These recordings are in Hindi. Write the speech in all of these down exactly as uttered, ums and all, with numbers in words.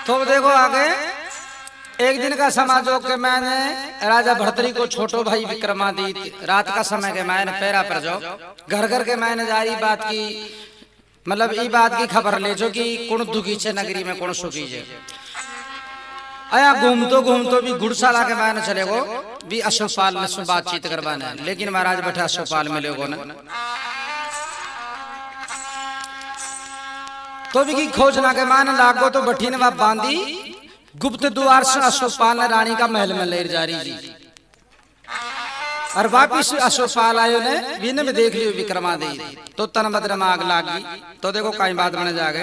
तो देखो आगे एक दिन का समाजो के मैंने राजा भर्तरी को छोटो भाई विक्रमादित्य रात का समय के मैंने पैरा पर जाओ घर घर के मैंने जारी बात की मतलब ये बात की खबर ले जो कि कौन दुखी छे नगरी में कौन सुखी छे। आया घूमतो घूमतो भी घुड़शाला के मैंने चले गो भी अशोकपाल ने सु बातचीत करवाने लेकिन महाराज बैठा अशोकपाल मिले गो ना तो भी की खोजना के मैंने लागो तो बठी ने वहां बांधी गुप्त द्वार से अशोकपाल ने रानी का महल में ले जा रही थी और वापिस अशोकपाल आयो ने बीने में देख लियो विक्रमादित्य तो तन बदन में आग लागी तो देखो कई बात बने जागे।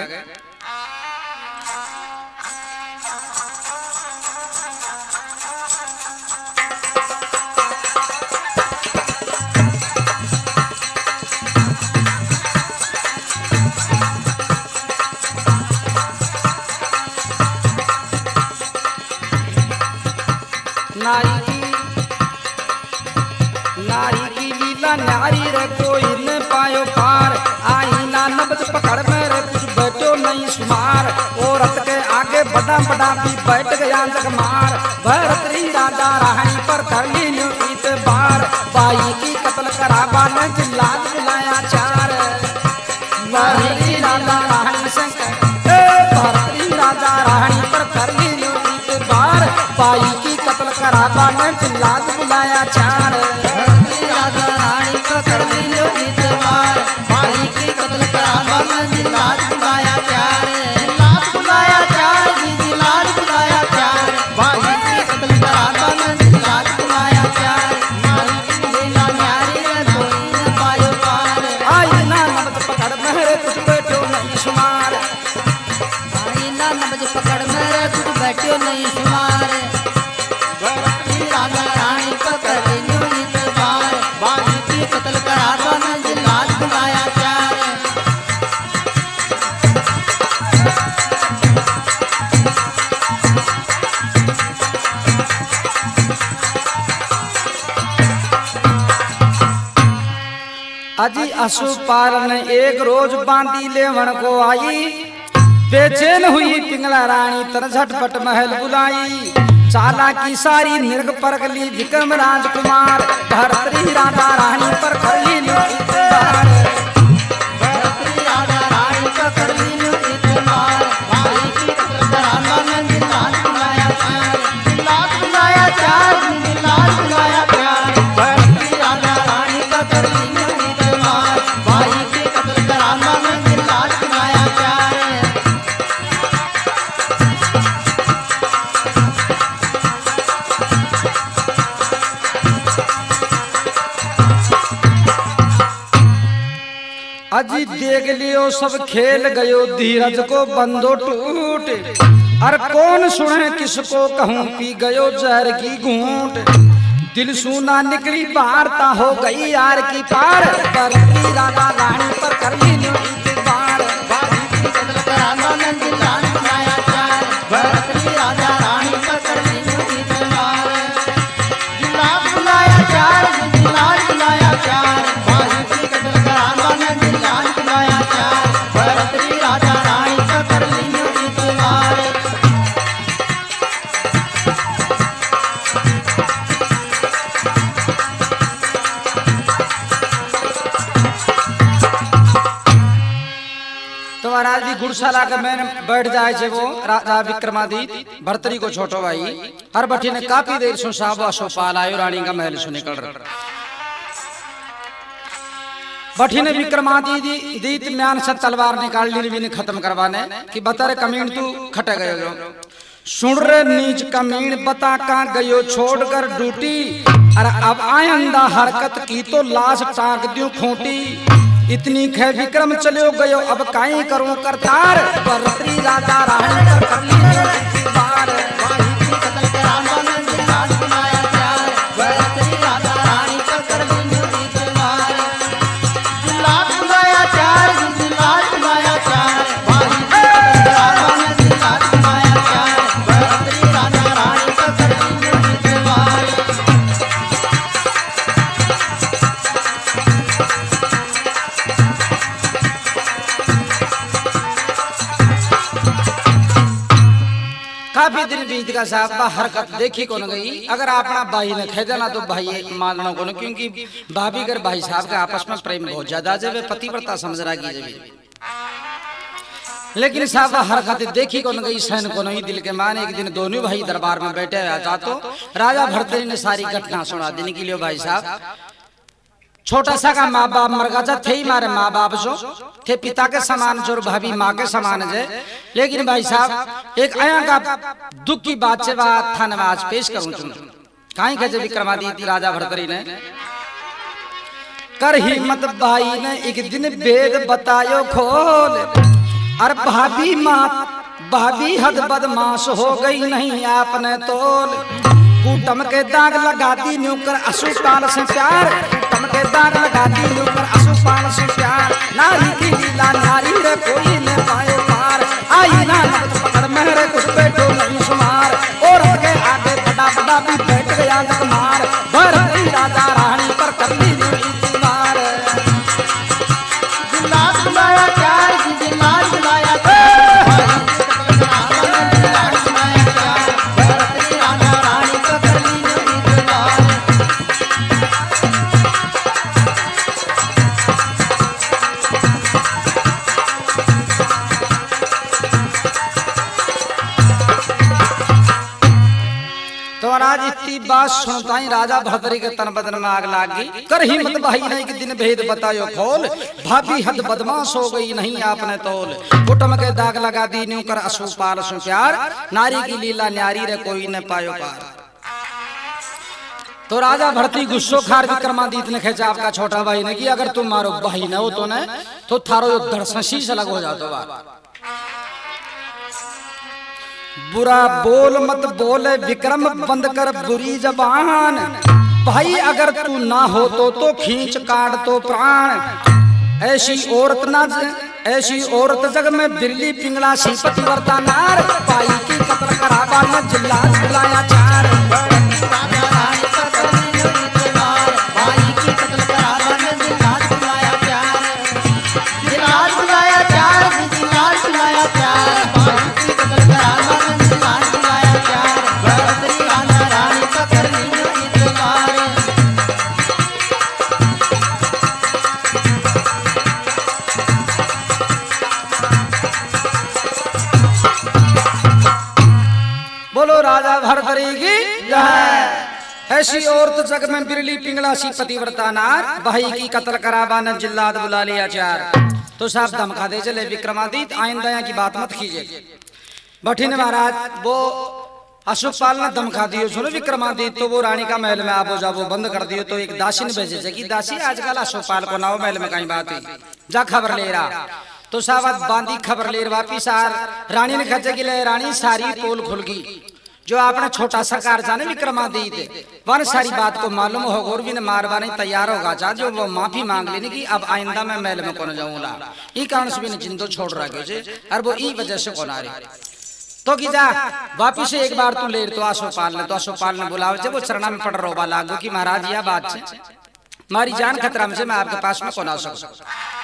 नारी की नारी की लीला नारी रे कोई न पायो पार आई ना नब्ज पकड़ में रे कुछ बैठो नहीं सुमार औरत के आगे बड़ा बड़ा भी बैठ गया जग मार भरतरी राजा रानी पर कर ली इत बार बाई की कत्ल करावा ने जिल्लात बुलाया चार भरतरी राजा रानी से भरतरी राजा रानी पर कर ली इत बार बाई की कत्ल करावा ने जिल्लात बुलाया चार राजा रानी का कर लियो इतबार भाई की कत्ल करावा ने जिल्लात बुलाया चार जिल्लात बुलाया चार जिल्लात बुलाया चार भाई की कत्ल करावा ने जिल्लात बुलाया चार मारी की लीला न्यारी रे कोई न पायो पार आई ना नब्ज पकड़ मेरे कुछ बैठो नहीं शुमार आई ना नब्ज पकड़ मेरे कुछ बैठो नहीं शुमार राजा रानी का कर लियो इतबार भाई की कत्ल करावा ने जिल्लात बुलाया चार अजी अशोकपाल ने एक रोज बांधी लेवन को आई बेचैन हुई पिंगला रानी तर झटपट महल बुलाई चाला की सारी निर्ग परगली विक्रम राजकुमार भरतरी राजा रानी पर कर ली इतबार भरतरी राजा रानी का कर लियो इतबार भाई की कत्ल करावा ने जिल्लात बुलाया चार जिल्लात बुलाया चार जिल्लात बुलाया चार भरतरी राजा रानी का कर लियो इतबार भाई की कत्ल करावा ने जिल्लात बुलाया चार अजी देख लियो सब खेल गयो धीरज को बंदो टूट अर कौन सुने किसको कहूँ पी गयो जहर की घूंट दिल सुना निकली वार्ता हो गई यार की पार भरतरी राजा रानी पर कर ली इतबार भाई की कत्ल करावा ने जिल्लात बुलाया चार भरतरी राजा रानी का कर लियो इतबार जिल्लात बुलाया चार जिल्लात बुलाया चार भाई की कत्ल करावा ने जिल्लात बुलाया चार भरतरी राजा रानी का कर लियो इतबार तो महाराज भी घुड़शाला के मैंने बैठ जाए छे वो राजा विक्रमादित्य भरतरी को छोटो भाई हर बठी ने काफी देर सु साहब अशोकपाल आयो रानी का महल से निकल रहा बठी ने विक्रमादित्य म्यान से तलवार निकाल ली भी ने खत्म करवाने कि बता रे कमीन तू खटे गयो जो सुन रे नीच कमीन बता कहाँ गयो छोड़कर ड्यूटी अरे अब आयंदा हरकत की तो लाश टांग दूं खूंटी इतनी खे विक्रम चलो गयो अब काई करूं करतार भरतरी राजा रानी पर कर ली इतबार भाई की कत्ल करावा ने जिल्लात बुलाया चार भरतरी राजा रानी का कर लियो इतबार जिल्लात बुलाया चार जिल्लात बुलाया चार भाई की कत्ल करावा ने जिल्लात बुलाया चार भरतरी राजा रानी का कर लियो इतबार काफी दिन बीत का साहब बा हरकत देखी कौन गई। अगर अपना भाई ने खेदा ना तो भाई मानना कौन, क्योंकि भाभी कर भाई साहब का आपस में प्रेम बहुत ज्यादा जब पतिव्रता समझ रहा की जब, लेकिन साहब हरकत देखी कौन गई सहन को नहीं दिल के मान। एक दिन दोनों भाई दरबार में बैठे आता तो राजा भरतरी ने सारी घटना सुना देने के लिए। भाई साहब छोटा सा का माँ बाप मर गया थे ही मारे माँ बाप जो थे पिता के समान जो भाभी माँ के समान है। लेकिन भाई साहब एक आया का दुख की बात से बात था नवाज पेश करूं तुम कहीं के जब विक्रमादित्य राजा भरतरी ने कर हिम्मत भाई ने एक दिन वेद बतायो खोल। अरे भाभी माँ भाभी हद बदमाश हो गई नहीं आपने तोल। कूटम के दाग लगा दी न्यूकर अशुपाल से प्यार, कूटम के दाग लगा दी न्यूकर अशुपाल से प्यार। नारी की लीला नारी रे कोई न पाए पार, आई ना नब्ज पकड़ मेरे कुछ बैठो नहीं सुमार। और के आगे बड़ा बड़ा भी बैठ गया जगमार, भरतरी राजा रानी पर कर ली दीवार। जिल्लात बुलाया प्यार जी जिल्लात बुलाया आज इतनी बात सुनता ही राजा भरतरी के तन बदन में आग लागी। कर हिम्मत भाई नहीं कि दिन भेद बतायो खोल, भाभी हद बदमाश हो गई नहीं आपने तोल। कुटुम के दाग लगा दी न्यू कर अशुपाल सु प्यार, नारी की लीला न्यारी रे कोई न पायो पार। तो राजा भरतरी गुस्सो खार विक्रमादित्य ने खेचा आपका छोटा भाई ने कि अगर तुम मारो भाई न हो तो न तो थारो दर्शन शीश अलग हो जातो बात। बुरा बोल मत बोले विक्रम बंद कर बुरी जबान, भाई अगर तू ना हो तो तो खींच काट तो प्राण। ऐसी औरत ना ऐसी औरत जग में बिरली पिंगला सी पतिव्रता नार, भाई की कत्ल करावा न जिल्ला बुलाया चार। बोलो राजा भरतरी की जय। ऐसी औरत जग में बिरली पिंगला सी पतिव्रता नार, भाई की कत्ल करावा न जिल्लात बुला लिया चार। तो साहब धमका दे चले विक्रमादित्य आइंदा की बात मत कीजिए। बठिन महाराज वो अशुपाल ने धमका दियो सुनो विक्रमादित्य तो वो रानी का महल में आपो जाबो बंद कर दियो। तो एक दासी ने भेजे कि दासी आजकल अशुपाल को नाव महल में कहीं बात हुई जा खबर ले रहा। तो साहब बांधी खबर ले वापिस आ रानी ने खचे कि ले रानी सारी पोल खुल गई। जो आपने छोटा सा कार जाने विक्रमादित्य वन सारी बात को मालूम हो और भी ने मारवा नहीं तैयार होगा जा जो वो माफी मांग लेने की अब आइंदा मैं महल में कौन जाऊंगा। ई कारण से भी ने जिंदो छोड़ रहा है और वो ई वजह से कौन आ रही तो की जा वापिस एक बार तू ले तो अशुपाल ने तो अशुपाल ने बुलाओ जब वो चरणा में पड़ रोबा लागो कि महाराज यह बात है हमारी जान खतरा में से मैं आपके पास में कौन आ सकूं।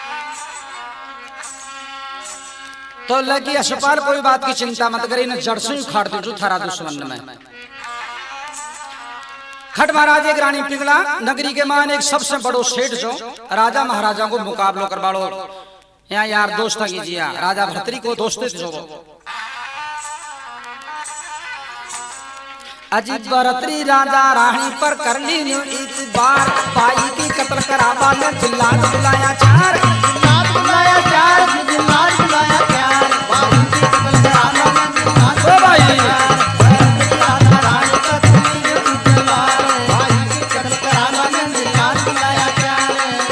तो लगी अशुपाल कोई बात की चिंता मत करी न जड़ से उखाड़ दो जो थारा दुश्मन में। खट महाराज एक रानी पिंगला नगरी के मान एक सबसे बड़ो सेठ जो राजा महाराजा को मुकाबलो करवाड़ो यहाँ यार दोस्त कीजिए राजा भरतरी को दोस्त जो अजी भरतरी राजा रानी पर कर ली इस बार, भाई की कत्ल करावा ने जिल्लात बुलाया चार। जिल्लात बुलाया चार जिल्लात बुलाया चार, भाई की कत्ल करावा ने जिल्लात बुलाया चार। भरतरी राजा रानी पर कर ली इस बार, भाई की कत्ल करावा ने जिल्लात बुलाया चार।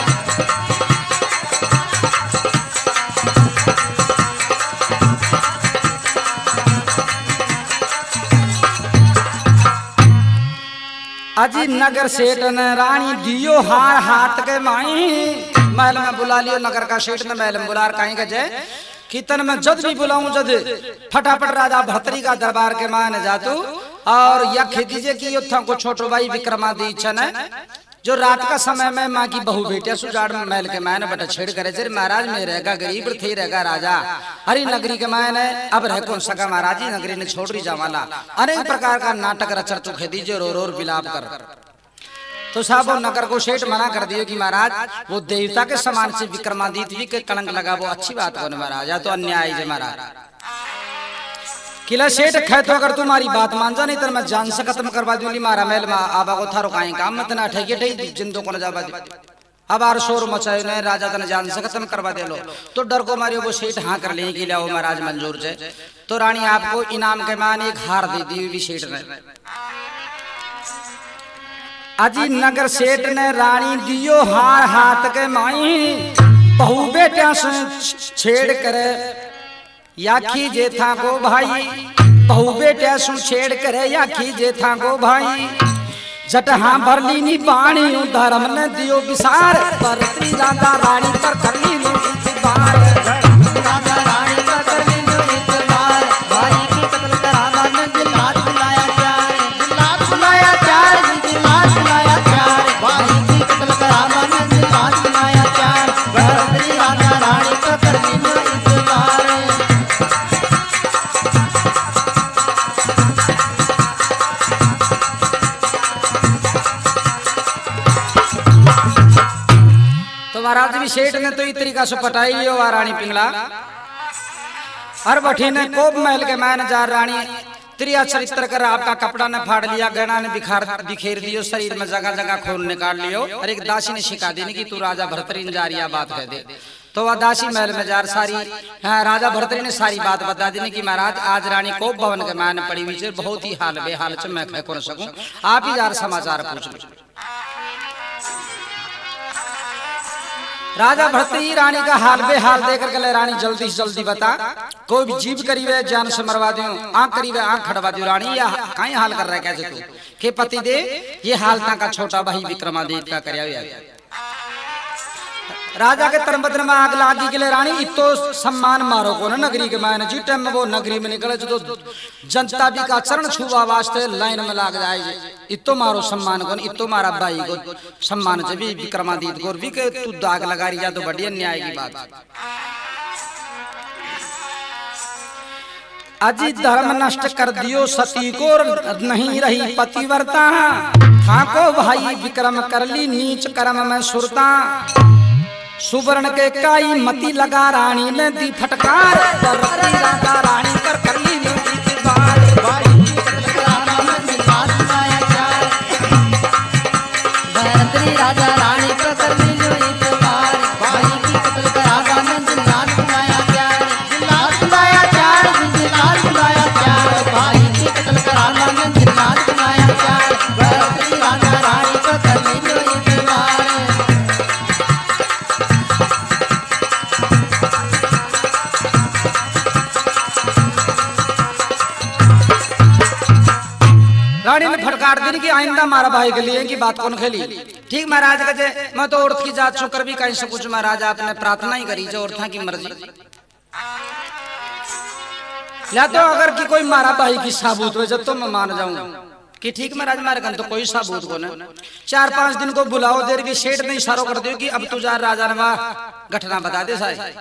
अजी नगर सेठ ने रानी दियो हार हाथ के माई, महल में बुला लियो नगर का सेठ ने महल में बुला कहीं के जय कीर्तन में जद भी बुलाऊं जद फटाफट राजा भरतरी का दरबार के मान जातू और यह दीजिए कि युद्ध को छोटो भाई विक्रमादित्य ने जो रात का समय में माँ की बहू बेटिया सुजाड़ में महल के मैंने बटा छेड़ करे जरे महाराज में रहेगा गरीब थे रहेगा राजा हरी नगरी के मैंने अब रह कौन सका महाराज नगरी ने छोड़ रही जावाला अनेक प्रकार का नाटक रचर चुके दीजिए रो रो विलाप कर तो साहब वो नगर को सेठ मना कर दिए कि महाराज वो देवता के समान से विक्रमादित्य जी के कलंक लगा वो अच्छी बात कौन महाराज या तो अन्याय है महाराज किला सेठ कहे तो अगर तुम्हारी बात मान जा नहीं तो मैं जान से खत्म करवा दूंगी मारा महल में आबा को थारो काई काम मत ना ठगे ठगे जिंदो को न जावा दे अब आर शोर मचाए ने राजा तने जान से खत्म करवा दे लो तो डर को मारियो वो सेठ हाँ कर ले कि लाओ महाराज मंजूर है तो रानी आपको इनाम के मान एक हार दे दी हुई सेठ ने अजी नगर सेठ ने रानी दियो हार हाथ के माई बहू बेटा से छेड़ करे याखी जे था को भाई बहू बेटा सु छेड़ करे याखी जे था को भाई जटहा भरली नी बाणी धर्म ने दियो विसार पर राजा रानी पर करली नी इतबार राजा रानी पर करली नी इतबार भाई की कत्ल कराना ने जिल्लात बुलाया चार जिल्लात बुलाया चार जिल्लात बुलाया चार भाई की कत्ल कराना ने जिल्लात बुलाया चार भरतरी राजा रानी पर करली नी इतबार महाराज भी सेठ ने तो इस तरीका से पटाई लियो रानी पिंगला हर बठी ने कोप महल के मैन जा रानी त्रिया चरित्र कर आपका कपड़ा ने फाड़ लिया गहना ने बिखार बिखेर दियो शरीर में जगह जगह खून निकाल लियो और एक दासी ने शिका दी कि तू राजा भरतरी ने जारिया बात कह दे तो वह दासी महल में जार सारी हाँ, राजा भरतरी ने सारी बात बता दी कि महाराज आज रानी कोप भवन के मैन पड़ी हुई बहुत ही हाल बेहाल च मैं कह कौन सकूं आप ही जार समाचार पूछ लो राजा भरतरी रानी का हाल बेहाल देकर के रानी जल्दी से जल्दी बता कोई भी जीव करीबे जान से मरवा दूं आंख करीबे आंख खड़वा दूं रानी या कहीं हाल कर रहा है कैसे तू के पति दे ये हालता का छोटा भाई विक्रमादित्य का करया राजा के तरबद्र में आग लागी के लिए रानी इतो सम्मान मारो को ना नगरी के मायने जी टाइम में वो नगरी में निकले तो जनता भी का चरण छुआ वास्ते लाइन में लाग जाए इतो मारो सम्मान को इतो मारा भाई को सम्मान से भी विक्रमादित्य को भी के तू दाग लगा रही जा तो बढ़िया न्याय की बात अजी धर्म नष्ट कर दियो सती को नहीं रही पतिव्रता ठाको भाई विक्रम कर ली नीच कर्म में सुरता सुवर्ण के काई मती लगा रानी ने दी फटकार राजा रानी पर कर ली इतबार भाई की कत्ल कराना ने जिल्लात बुलाया चार भरतरी राजा रानी पर कर ली इतबार भाई की कत्ल कराना ने जिल्लात बुलाया चार जिल्लात बुलाया चार जिल्लात बुलाया चार भाई की कत्ल कराना ने जिल्लात बुलाया चार भरतरी राजा रानी पर कर ली इतबार रानी ने फटकार दी कि आइंदा मारा भाई के लिए की बात कौन खेली ठीक महाराज कहे मैं तो औरत की जात छुकर भी कहीं से कुछ महाराज आपने प्रार्थना ही करी जो औरत की मर्जी या तो अगर की कोई मारा भाई की साबूत हो जब तो मैं मान जाऊं कि ठीक महाराज मारे कन तो कोई साबूत को ना चार पांच दिन को बुलाओ देर की सेठ ने इशारा कर दियो कि अब तू जा राजा ने वहां घटना बता दे साहब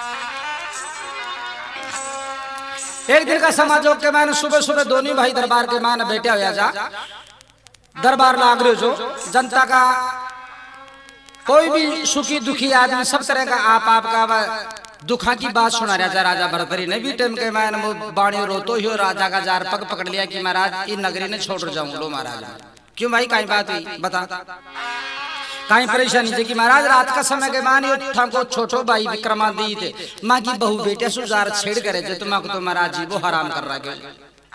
एक दिन का समाजोग के मैंने सुबह सुबह दोनों भाई दरबार के मैंने बैठे हुआ जा दरबार लाग रहे जो जनता का कोई भी सुखी दुखी आदमी सब तरह का आप आपका दुखा की बात सुना रहा था राजा भरतरी ने भी टाइम के मैंने बाणी रोतो ही राजा का जार पग पकड़ लिया कि महाराज इन नगरी ने छोड़ जाऊं लो महाराज क्यों भाई कहीं बात हुई बता कहीं परेशानी थी कि महाराज रात का समय के मानी को छोटो भाई विक्रमादित्य माँ की बहू बेटे सुजार छेड़ करे जो तुम तो महाराज जी वो हराम कर रहा है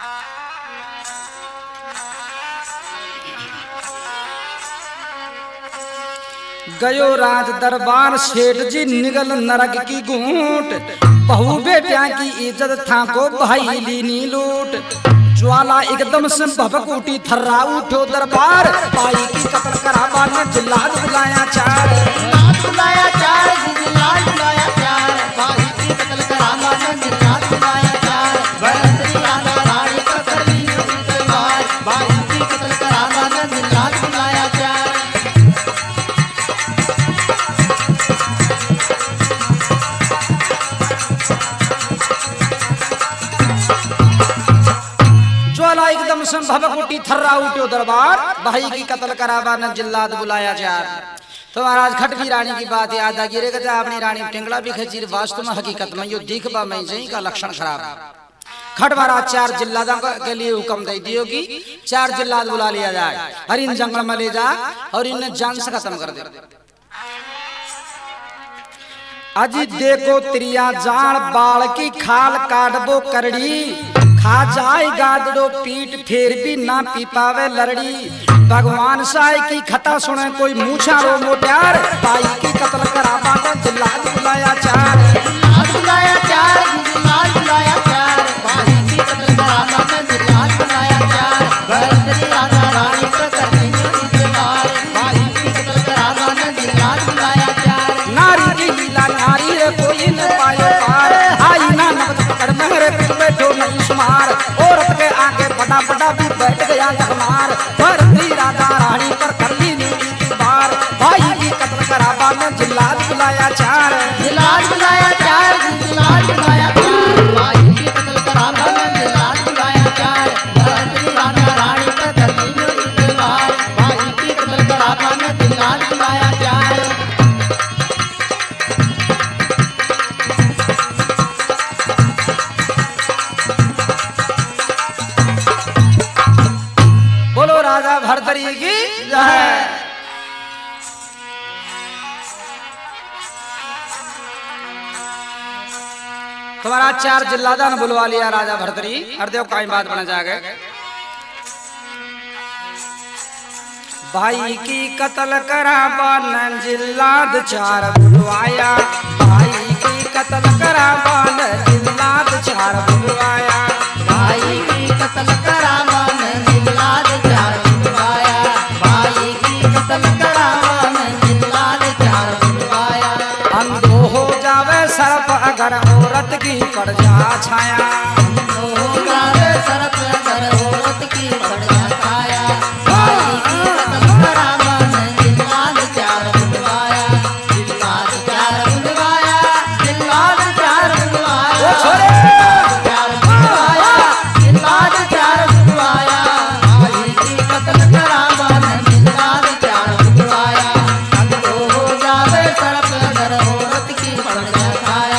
गयो राज दरबार सेठ जी निगल नरक की घूंट बहू बेटिया की इज्जत था को भाई लीनी लूट ज्वाला एकदम से भभक उठी थर्रा उठो दरबार भाई की कत्ल करावा ने जिल्लात बुलाया चार जिल्लात बुलाया चार जिल्लात बुलाया चार भाई की कत्ल करावा ने जिल्लात बुलाया चार भरतरी राजा रानी पर कर ली इतबार भाई की कत्ल करावा ने जिल्लात बुलाया चार उठी थर्रा उठो दरबार, भाई की कत्ल करावा न जिल्लाद बुलाया चार। तो महाराज खटवी रानी की बात याद आ गिरे गजा अपनी रानी टिंगड़ा भी खचीर वास्तव में हकीकत में यो दिखबा में जई का लक्षण खराब। खट महाराज चार जिल्लादा के लिए हुक्म दे दियो कि चार जिल्लाद बुला लिया जाए, हर इन जंगल में ले जा और इन्हें जान से खत्म कर दे। अजी देखो त्रिया जान बाल की खाल काटबो करड़ी, खा जाए गादड़ो पीठ फेर भी ना पी पावे लरड़ी। भगवान साई की खता सुने कोई मूछा रो मोट्यार, भाई की कत्ल करावा तो जिल्लाद बुलाया चार। जिल्लाद बुलाया चार, जिल्लाद बुलाया चार, भाई की कत्ल करावा तो जिल्लाद बुलाया चार। भरतरी राजा रानी को करने इतबार, भाई की कत्ल करावा तो जिल्लाद बुलाया चार। नारी की लीला नारी रे कोई न पायो पार, आई ना नबज पकड़ में रे कुछ बैठो नहीं सुमार। औरत के आगे बड़ा बड़ा भी बैठ गया जगमार, भरतरी राजा रानी पर कर ली नीति बार। भाई की कत्ल करावा में जिल्लाद बुलाया चार। जिल्लाद बुलाया चार, जिल्लाद बुलाया चार, भाई की कत्ल करावा तो जिल्लाद बुलाया चार। भरतरी राजा रानी पर कर ली इतबार, भाई की कत्ल करावा तो जिल्लाद बुलाया चार। बोलो राजा भरतरी की जय। तुम्हारा चार जिल्लादा ने बुलवा लिया राजा भरतरी, हरदेव काई बात बना जागे। भाई की कत्ल करावा न जिल्लाद चार बुलवाया, भाई की कत्ल करावा न जिल्लाद चार बुलवाया। भाई की कत्ल करावा न जिल्लाद चार बुलवाया, भाई की कत्ल करावा न जिल्लाद चार बुलवाया। अंधो हो जावे सर्प अगर औरत की पड़ जा छाया, हो जावे सरप अगर औरत की पड़ जा छाया। भाई की कत्ल करावा न जिल्लाद चार बुलवाया, जिल्लाद चार बुलवाया, जिल्लाद चार बुलवाया। ओ छोरे चार बुलवाया, जिल्लाद चार बुलवाया, भाई की कत्ल करावा न जिल्लाद चार बुलवाया। अंधो हो जावे सरप अगर औरत की पड़ जा छाया।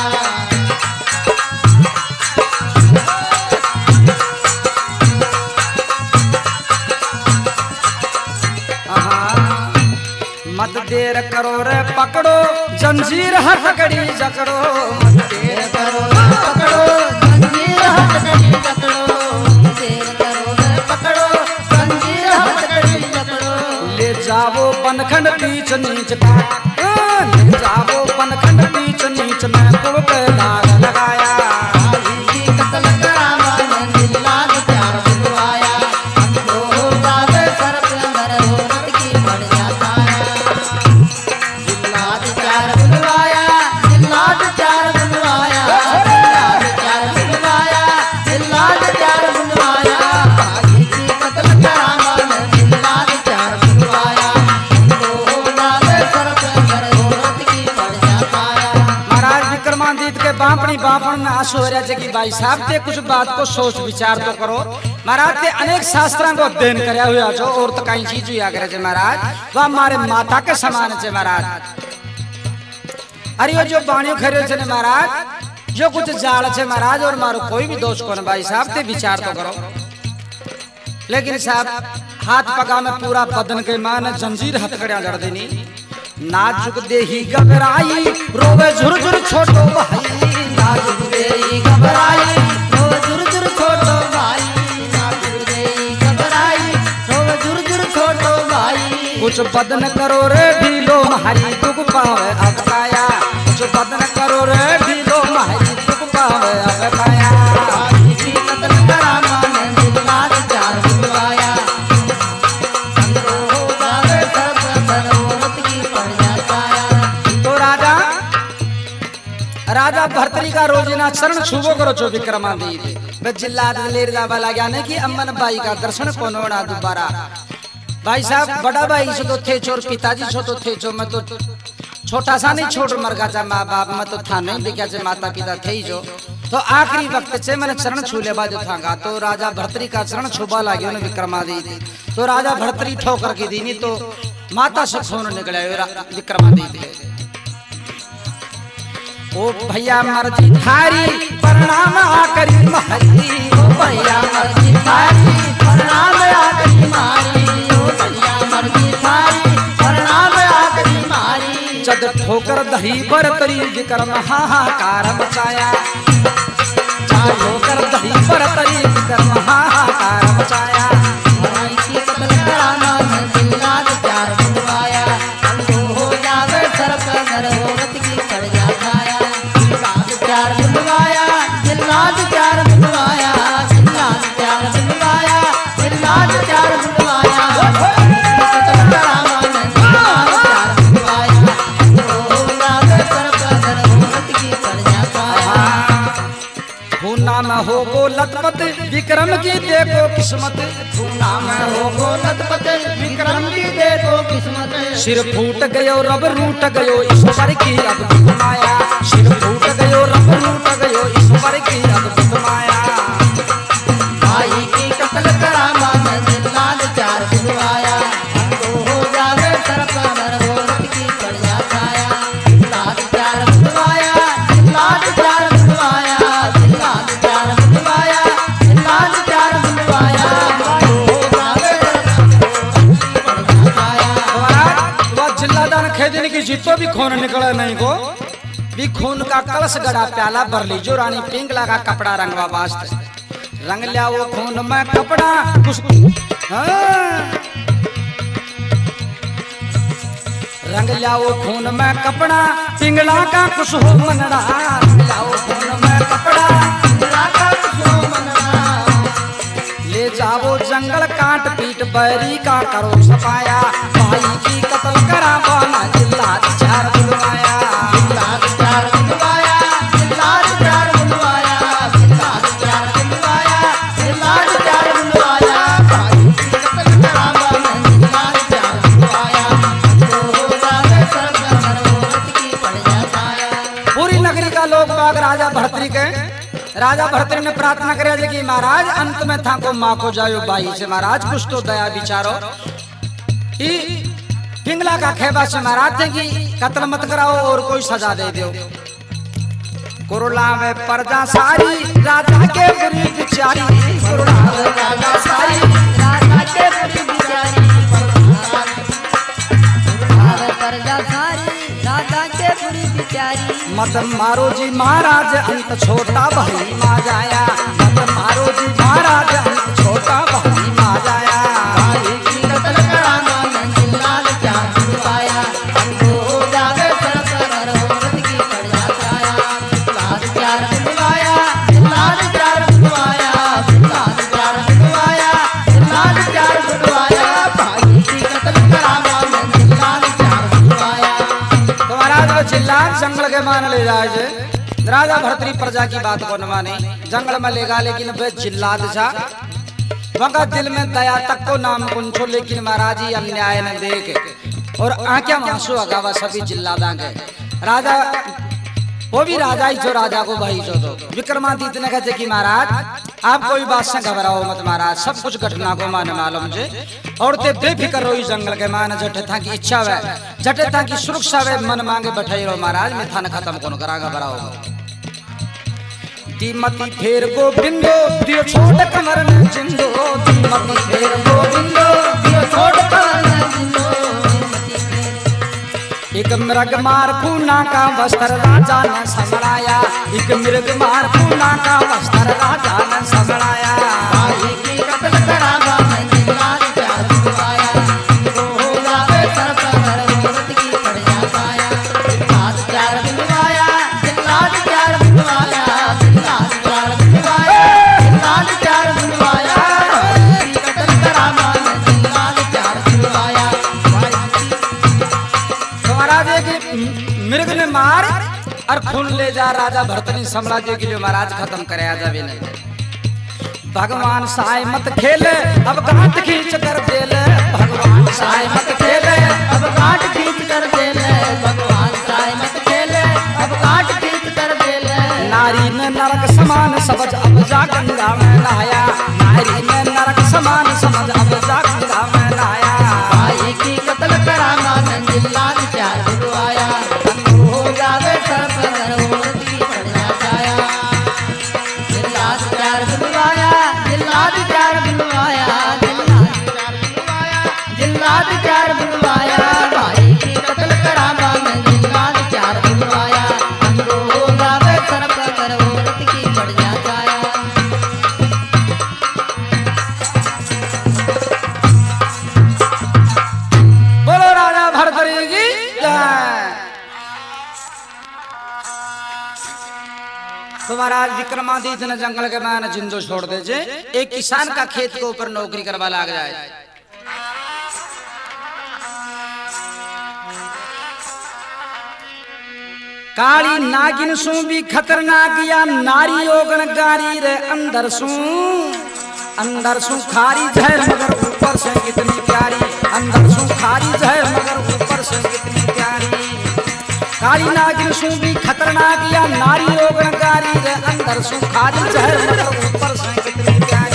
मत देर करो रे पकड़ो जंजीर हथकड़ी जकड़ो, मत देर करो रे पकड़ो जंजीर हथकड़ी जकड़ो, देर करो रे पकड़ो जंजीर हथकड़ी जकड़ो। ले जावो बनखंड बीच नीच का, ले जावो बनखंड बीच नीच में कुब पे दाग लगाया। भाई की कत्ल करावा न जिल्लाद चार बुलवाया, अंधो हो जावे सरप अगर औरत की पड़ जा छाया। जिल्लाद चार बुलवाया, जिल्लाद चार बुलवाया, जिल्लाद चार बुलवाया, जिल्लाद चार बुलवाया। भाई की कत्ल करावा न जिल्लाद चार बुलवाया, अंधो हो जावे सरप अगर औरत की पड़ जा छाया। महाराज विक्रमादित्य के बापनी बापन में आंसू हो रहा कि भाई साहब ते कुछ बात को सोच विचार तो करो। महाराज ते अनेक शास्त्रों को अध्ययन करया हुआ जो और तो कई चीज हुआ करे छे महाराज, वह हमारे माता के समान छे महाराज। अरे ये जो बाणियों खरे छे महाराज, जो कुछ जाल छे महाराज और मारो कोई भी दोष को न भाई साहब ते विचार तो करो। लेकिन साहब हाथ पगा में पूरा बदन के मान जंजीर हथकड़ियां जड़ देनी, नाजुक देही घबराई रोवे झुर झुर छोटो भाई, नाजुक देही घबराई रोवे झुर झुर छोटो भाई, नाजुक देही घबराई रोवे झुर झुर छोटो भाई। कुछ बदन करो रे ढीलो मारी दुख पावे अब काया, कुछ बदन करो रे ढीलो मारी दुख पावे अब काया। भाई की कत्ल करावा न जिल्लाद चार बुलवाया, अंधो हो जावे सरप अगर औरत की पड़ जा छाया। तो राजा राजा भरतरी का रोजीना चरण छुबो करो जो विक्रमादित्य जिल्लाद लेर जावा लाग्या ने कि अम्मन बाई का दर्शन कोनो ना दोबारा। भाई साहब बड़ा भाई सो तो थे चोर पिताजी सो तो थे जो मैं तो छोटा सा नहीं छोड़ मर गा माँ बाप में तो था नहीं देखा से माता पिता थे ही जो तो आखिरी वक्त से मैंने चरण छू ले बाजू था तो राजा भर्तरी का चरण छुपा लगे उन्हें विक्रमादित्य तो राजा भर्तरी ठोकर की दी नहीं तो माता से खून निकले विक्रमादित्य ओ भैया मर्जी थारी प्रणाम आकरी महरी ओ भैया मर्जी थारी प्रणाम आकरी मारी ओ भैया मर्जी थारी प्रणाम आकरी मारी जद ठोकर दही बरतरी विक्रम हाहाकार मचाया ठोकर दही बरतरी विक्रम हाहाकार मचाया भाई की कत्ल कराना जिल्लाद प्यार बुलवाया हमको हो जावे सर पर नर औरत की पड़ जा खाया जिल्लाद प्यार बुलवाया जिल्लाद प्यार बुलवाया जिल्लाद प्यार बुलवाया जिल्लाद प्यार बुलवाया कत्ल कराना जिल्लाद प्यार बुलवाया हमको हो जावे सर पर नर औरत की पड़ जा खाया खूना में हो गो लतपत विक्रम की देखो किस्मत खूना में हो गो लतपत विक्रम की देखो किस्मत सिर फूट गयो रब रूट गयो ईश्वर की अद्भुत माया सिर फूट गयो रब रूट गयो ईश्वर की अद्भुत माया भाई की कत्ल करामा में जिल्लाद प्यार बुलवाया हमको हो जावे सर पर नर औरत की पड़ जा खाया जिल्लाद प्यार बुलवाया जिल्लाद प्यार बुलवाया जिल्लाद प्यार बुलवाया जिल्लाद प्यार बुलवाया हमको हो जावे सर पर नर औरत की पड़ जा खाया वह जिल्लादान खेदने की जीतो भी खून निकला नहीं को भी खून का कलश गड़ा प्याला भरली जो रानी पिंगला का कपड़ा रंगवा वास्ते रंग लिया वो खून में कपड़ा कुछ हाँ। रंग लिया वो खून में कपड़ा पिंगला का कुछ हो मनड़ा रंग लिया वो खून में कपड़ा जिल्ला का कुसुम मनना ले जाओ जंगल काट पीट बैरी का करो सफाया भाई की कत्ल करा बाना जिल्लाद चार बुलवाया जिल्लाद प्यार बुलवाया जिल्लाद प्यार बुलवाया जिल्लाद प्यार बुलवाया जिल्लाद प्यार बुलवाया भाई की कत्ल करामा में जिल्लाद प्यार बुलवाया हमको हो जावे सर पर नर औरत की पड़ जा खाया पूरी नगरी का लोग बाग राजा भर्तरी के राजा भर्तरी ने प्रार्थना करे जे कि महाराज अंत में था को माँ को जायो बाई से महाराज कुछ तो दया विचारो ई पिंगला का खेबा से महाराज थे कि कत्ल मत कराओ और कोई सजा दे दो कुरुला में प्रजा सारी राजा के बुरी बिचारी कुरुला में प्रजा सारी राजा के बुरी बिचारी प्रजा सारी राजा के बुरी बिचारी मत मारो जी महाराज अंत छोटा भाई मा जाया मत मारो जी महाराज अंत छोटा भाई मा जाया भाई की कत्ल करामा में जिल्लाद प्यार बुलवाया हमको हो जावे सर पर नर औरत की पड़ जा खाया जिल्लाद प्यार बुलवाया जिल्लाद प्यार बुलवाया जिल्लाद प्यार बुलवाया जिल्लाद प्यार बुलवाया भाई की कत्ल करामा में जिल्लाद प्यार बुलवाया तो महाराज वो चिल्लाद जंगल के मान ले जाए जे राजा भर्तरी प्रजा की बात को न माने जंगल में ले गा लेकिन वे जिल्लाद जा वका दिल में दया तक को नाम कुंछो लेकिन महाराज ही अन्याय न देख और आंखें आंसू अगावा सभी जिल्लादा गए राजा वो भी राजा ही जो राजा को भाई जो दो विक्रमादित्य ने कहते कि महाराज आप कोई बात से घबराओ मत महाराज सब कुछ घटना को मान मालूम जे और ते बेफिक्र रहो जंगल के मान जटे था की इच्छा वे जटे था की सुरक्षा वे मन मांगे बैठाई रहो महाराज में थान खत्म कौन करा घबराओ दीमती फेर गोविंदो दियो छोड़ कमर न जिंदो दीमती फेर गोविंदो दियो छोड़ कमर न जिंदो एक मृग मार पूना का वस्त्र राजा ने संभलाया एक मृग मार पूना का वस्त्र राजा ने संभलाया भाई की कत्ल करामा में जिल्लाद प्यार बुलवाया हमको हो जावे सर पर नर औरत की पड़ जा खाया जिल्लाद प्यार बुलवाया जिल्लाद प्यार बुलवाया जिल्लाद प्यार बुलवाया जिल्लाद प्यार बुलवाया भाई की कत्ल करामा में जिल्लाद प्यार बुलवाया भाई की तो महाराज एक मृग ने मार और खून ले जा राजा भरतनी साम्राज्य के लिए महाराज खत्म करे जावे नहीं भगवान साय मत खेले अब गांठ खींच कर दे ले भगवान साय मत खेले अब काट खींच कर दे ले भगवान समझ अब जा गंगा में नहाया, नारी में नरक समान समझ अब जा गंगा में नहाया। भाई की कत्ल कराना नंदिलाल चार बुलवाया, हो जावे सर पर औरत की पड़ना छाया। जिल्लाद चार बुलवाया, जिल्लाद चार बुलवाया, जिल्लाद चार बुलवाया, भाई की कत्ल कराना नंदिलाल चार बुलवाया, हो जावे सर पर औरत की पड़ना छाया। बोलो राजा भरतरी की जय। तो महाराज विक्रमादित्य ने जंगल के मैंने जिंदो छोड़ दे जे, एक किसान का खेत के ऊपर नौकरी करवा लाग जाए। काली नागिन सू भी खतरनाक या नारी ओगण गारी रे अंदर सू, अंदर सू खारी जहर मगर ऊपर से कितनी प्यारी, अंदर सू खारी जहर मगर ऊपर से कितनी प्यारी। काली नागिन सू भी खतरनाक या नारी ओगण गारी रे अंदर सू खारी जहर मगर ऊपर से कितनी प्यारी।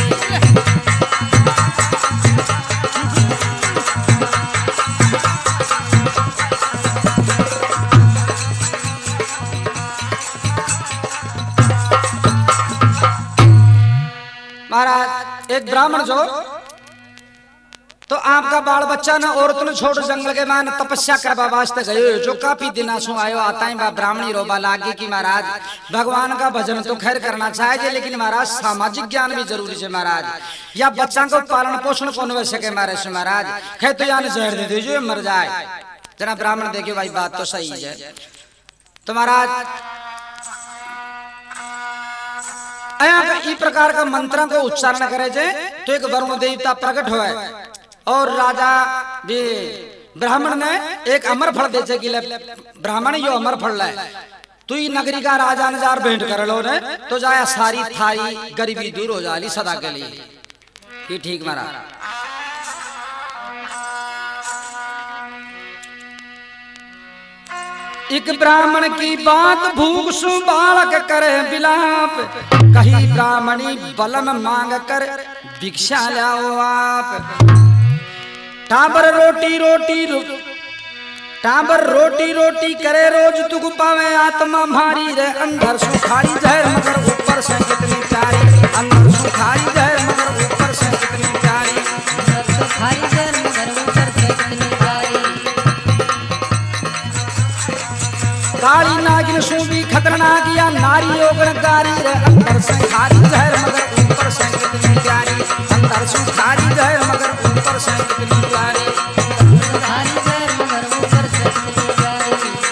महाराज एक ब्राह्मण जो तो आपका बाल बच्चा न औरत ने छोड़ जंगल के मान तपस्या करवा वास्ते गयो, जो काफी दिना सु आयो आता है बा ब्राह्मणी रोबा लागे कि महाराज भगवान का भजन तो खैर करना चाहिए, लेकिन महाराज सामाजिक ज्ञान भी जरूरी है महाराज, या बच्चा को पालन पोषण कौन वै सके मारे से महाराज, खे तो यानी जहर दे दीजिए मर जाए। जना ब्राह्मण देखे भाई बात तो सही है। तो महाराज ई प्रकार का मंत्र को उच्चारण करे जे तो एक वरुण देवता प्रकट हुए और राजा भी ब्राह्मण ने एक अमर फल दे कि ब्राह्मण यो अमर फल है, तू ही नगरी का राजा नजार भेंट कर लो ने तो जाया सारी थारी गरीबी दूर हो जाली सदा के लिए। कि ठीक महाराज। एक ब्राह्मण की बात भूख सु बालक करे बिलाप, कही ब्राह्मणी बलम मांग कर भिक्षा लाओ आप। टाबर रोटी रोटी रो, टाबर रोटी रोटी करे रोज तुग पावे आत्मा भारी रे अंदर सुखारी जहर मगर ऊपर से कितनी प्यारी, अंदर सुखारी जहर मगर ऊपर से कितनी प्यारी, अंदर सुखारी जहर मगर ऊपर से कितनी प्यारी। काली नागिन सू भी खतरनाक या नारी ओगण गारी रे अंदर से खारी जहर मगर ऊपर से कितनी प्यारी, अंदर से खारी जहर मगर ऊपर से कितनी प्यारी, सुखारी जहर मगर ऊपर से कितनी प्यारी।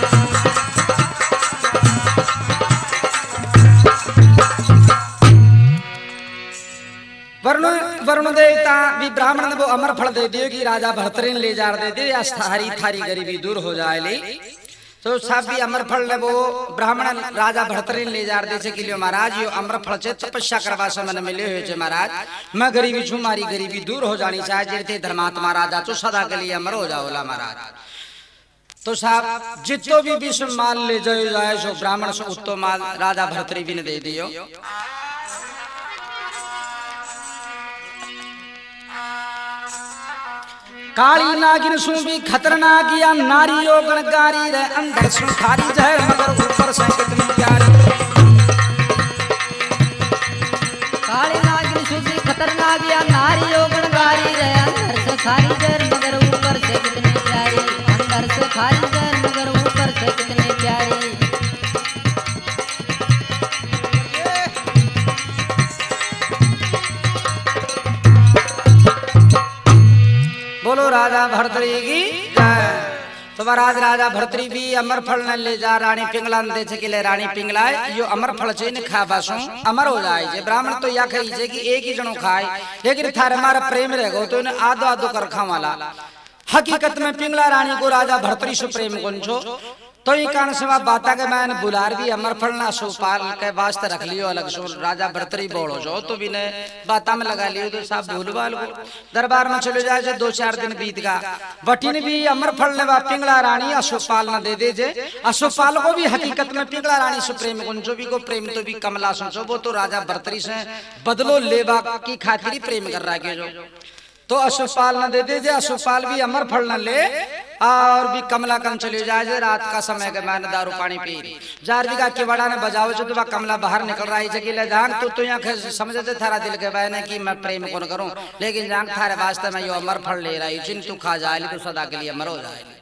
वरुण वरुण देवता भी ब्राह्मण ने वो अमर फल दे दियो कि राजा भरतरीन ले जा दे दे या सारी थारी गरीबी दूर हो जाए ले। तो सब भी अमर फल ने वो ब्राह्मण राजा भरतरीन ले जा दे कि लियो महाराज यो अमर फल से तपस्या करवा से मन मिले हुए छे महाराज, मैं गरीबी छू मारी गरीबी दूर हो जानी चाहिए, जेते धर्मात्मा राजा तो सदा के लिए अमर हो जाओला महाराज। तो साहब जितो भी विश्व माल ले जाए जाए सो ब्राह्मण सो उत्तो माल राजा भरतरी भी ने दे दियो। काली नागिन सू भी खतरनाक या नारी ओगण गारी रे अंदर सू खारी जहर मगर ऊपर से कितनी प्यारी। काली नागिन सू भी खतरनाक या नारी ओगण गारी रे अंदर से खारी जहर मगर ऊपर से कितनी प्यारी, अंदर से खारी जहर मगर ऊपर से कितनी प्यारी। बोलो राजा भरतरी की जय। तो महाराज राजा भरतरी भी अमर फल न ले जा रानी पिंगला दे छे कि ले रानी पिंगला यो अमर फल छे ने खा बासो अमर हो जाए जे। ब्राह्मण तो या कही छे कि एक ही जनो खाए, लेकिन थारे मारा प्रेम रहेगो तो ने आदो आदो कर खावाला। हकीकत में पिंगला रानी को राजा भरतरी से प्रेम कोन छो, तो ई कारण से वह बाता के मैंने बुलार भी अमर फलना सुपाल के वास्ते रख लियो अलग सो राजा बर्तरी बोलो जो तो भी ने बाता में लगा लियो तो साहब भूलवाल को दरबार में चले जाए दो चार दिन बीत गा वटी ने भी अमर फल ने पिंगला रानी अशोकपाल न दे दे जे अशोकपाल को भी हकीकत में पिंगला रानी से प्रेम कुंजो भी को प्रेम तो भी कमला सुनचो वो तो राजा बर्तरी से बदलो लेबा की खातिर प्रेम कर रहा है जो तो अशोकपाल न दे दे जे अशोकपाल भी अमर फल न ले और भी कमला कम चले जाए रात का समय के मैंने दारू पानी पी जार का केवड़ा ने बजाओ जो तो कमला बाहर निकल रहा है जगह ले जान तो तो यहाँ समझ से थारा दिल के बहने की मैं प्रेम कौन करूं लेकिन जान थारे वास्ते में यो अमर फल ले रहा है जिन तू खा जाए तो सदा के लिए अमर हो जाए।